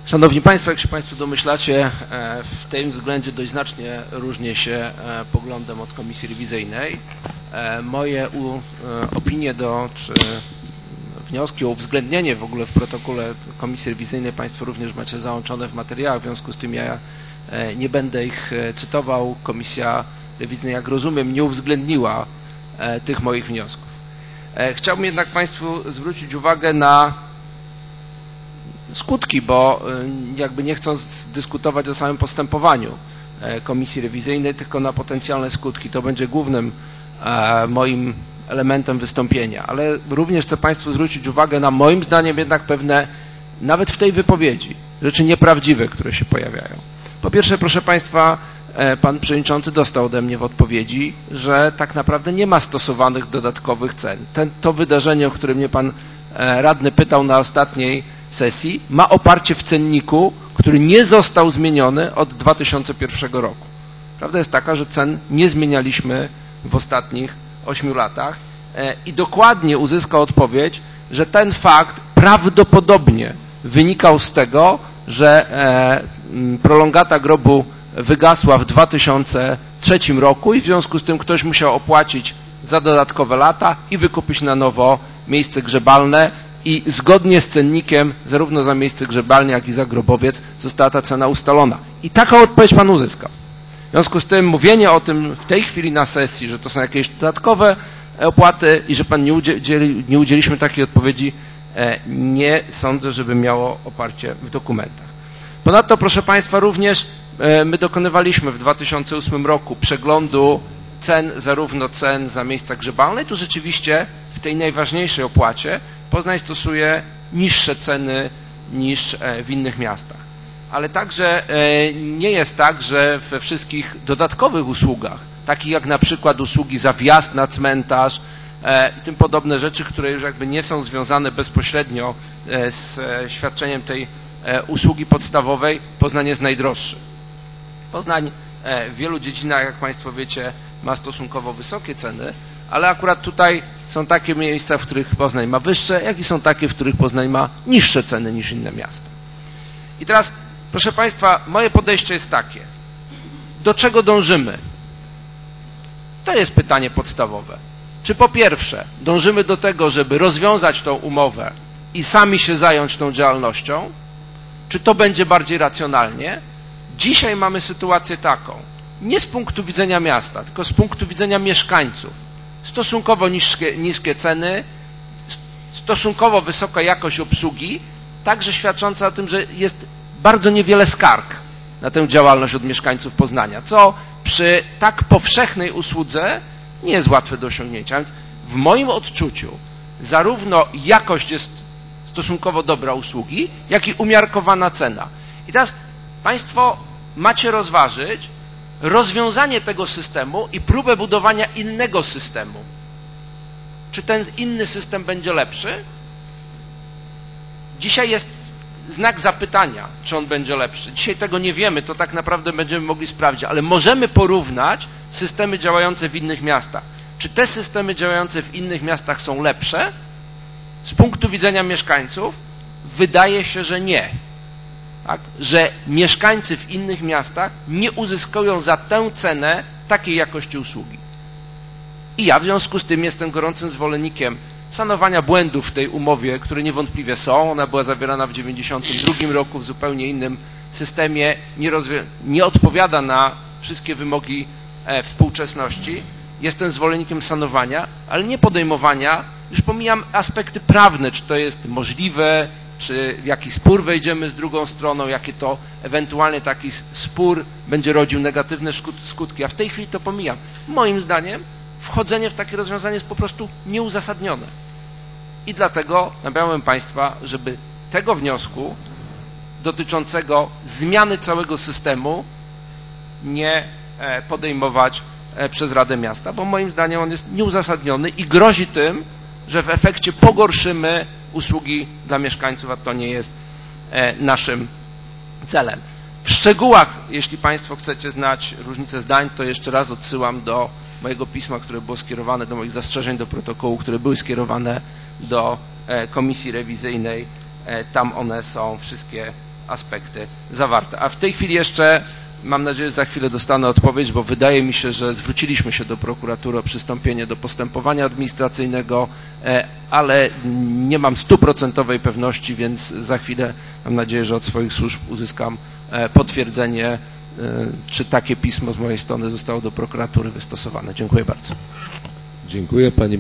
Szanowni Państwo, jak się Państwo domyślacie, w tym względzie dość znacznie różnię się poglądem od Komisji Rewizyjnej. Moje opinie czy wnioski o uwzględnienie w ogóle w protokole Komisji Rewizyjnej Państwo również macie załączone w materiałach, w związku z tym ja nie będę ich cytował. Komisja Rewizyjna, jak rozumiem, nie uwzględniła tych moich wniosków. Chciałbym jednak Państwu zwrócić uwagę na skutki, bo jakby nie chcąc dyskutować o samym postępowaniu Komisji Rewizyjnej, tylko na potencjalne skutki. To będzie głównym moim elementem wystąpienia, ale również chcę Państwu zwrócić uwagę na moim zdaniem jednak pewne, nawet w tej wypowiedzi, rzeczy nieprawdziwe, które się pojawiają. Po pierwsze, proszę Państwa, Pan Przewodniczący dostał ode mnie w odpowiedzi, że tak naprawdę nie ma stosowanych dodatkowych cen. To wydarzenie, o którym mnie Pan Radny pytał na ostatniej sesji, ma oparcie w cenniku, który nie został zmieniony od 2001 roku. Prawda jest taka, że cen nie zmienialiśmy w ostatnich 8 latach i dokładnie uzyskał odpowiedź, że ten fakt prawdopodobnie wynikał z tego, że prolongata grobu wygasła w 2003 roku i w związku z tym ktoś musiał opłacić za dodatkowe lata i wykupić na nowo miejsce grzebalne i zgodnie z cennikiem zarówno za miejsce grzebalne, jak i za grobowiec została ta cena ustalona. I taką odpowiedź Pan uzyskał. W związku z tym mówienie o tym w tej chwili na sesji, że to są jakieś dodatkowe opłaty i że Pan nie udzieliśmy takiej odpowiedzi, nie sądzę, żeby miało oparcie w dokumentach. Ponadto, proszę Państwa, również my dokonywaliśmy w 2008 roku przeglądu cen, zarówno cen za miejsca grzebalne, i tu rzeczywiście w tej najważniejszej opłacie Poznań stosuje niższe ceny niż w innych miastach. Ale także nie jest tak, że we wszystkich dodatkowych usługach, takich jak na przykład usługi za wjazd na cmentarz i tym podobne rzeczy, które już jakby nie są związane bezpośrednio z świadczeniem tej usługi podstawowej, Poznań jest najdroższy. Poznań w wielu dziedzinach, jak Państwo wiecie, ma stosunkowo wysokie ceny, ale akurat tutaj są takie miejsca, w których Poznań ma wyższe, jak i są takie, w których Poznań ma niższe ceny niż inne miasta. I teraz, proszę Państwa, moje podejście jest takie. Do czego dążymy? To jest pytanie podstawowe. Czy po pierwsze dążymy do tego, żeby rozwiązać tą umowę i sami się zająć tą działalnością? Czy to będzie bardziej racjonalnie? Dzisiaj mamy sytuację taką, nie z punktu widzenia miasta, tylko z punktu widzenia mieszkańców. Stosunkowo niskie ceny, stosunkowo wysoka jakość obsługi, także świadcząca o tym, że jest bardzo niewiele skarg na tę działalność od mieszkańców Poznania, co przy tak powszechnej usłudze nie jest łatwe do osiągnięcia. Więc w moim odczuciu zarówno jakość jest stosunkowo dobra usługi, jak i umiarkowana cena. I teraz Państwo macie rozważyć rozwiązanie tego systemu i próbę budowania innego systemu. Czy ten inny system będzie lepszy? Dzisiaj jest znak zapytania, czy on będzie lepszy. Dzisiaj tego nie wiemy, to tak naprawdę będziemy mogli sprawdzić, ale możemy porównać systemy działające w innych miastach. Czy te systemy działające w innych miastach są lepsze? Z punktu widzenia mieszkańców wydaje się, że nie. Tak? Że mieszkańcy w innych miastach nie uzyskują za tę cenę takiej jakości usługi. I ja w związku z tym jestem gorącym zwolennikiem sanowania błędów w tej umowie, które niewątpliwie są. Ona była zawierana w 1992 roku w zupełnie innym systemie, nie odpowiada na wszystkie wymogi współczesności. Jestem zwolennikiem sanowania, ale nie podejmowania, już pomijam aspekty prawne, czy to jest możliwe, czy w jaki spór wejdziemy z drugą stroną, jakie to ewentualnie taki spór będzie rodził negatywne skutki. A w tej chwili to pomijam. Moim zdaniem wchodzenie w takie rozwiązanie jest po prostu nieuzasadnione. I dlatego namawiam Państwa, żeby tego wniosku dotyczącego zmiany całego systemu nie podejmować przez Radę Miasta, bo moim zdaniem on jest nieuzasadniony i grozi tym, że w efekcie pogorszymy usługi dla mieszkańców, a to nie jest naszym celem. W szczegółach, jeśli Państwo chcecie znać różnicę zdań, to jeszcze raz odsyłam do mojego pisma, które było skierowane, do moich zastrzeżeń do protokołu, które były skierowane do Komisji Rewizyjnej. Tam one są wszystkie aspekty zawarte. A w tej chwili jeszcze, mam nadzieję, że za chwilę dostanę odpowiedź, bo wydaje mi się, że zwróciliśmy się do prokuratury o przystąpienie do postępowania administracyjnego, ale nie mam 100% pewności, więc za chwilę mam nadzieję, że od swoich służb uzyskam potwierdzenie, czy takie pismo z mojej strony zostało do prokuratury wystosowane. Dziękuję bardzo. Dziękuję. Pani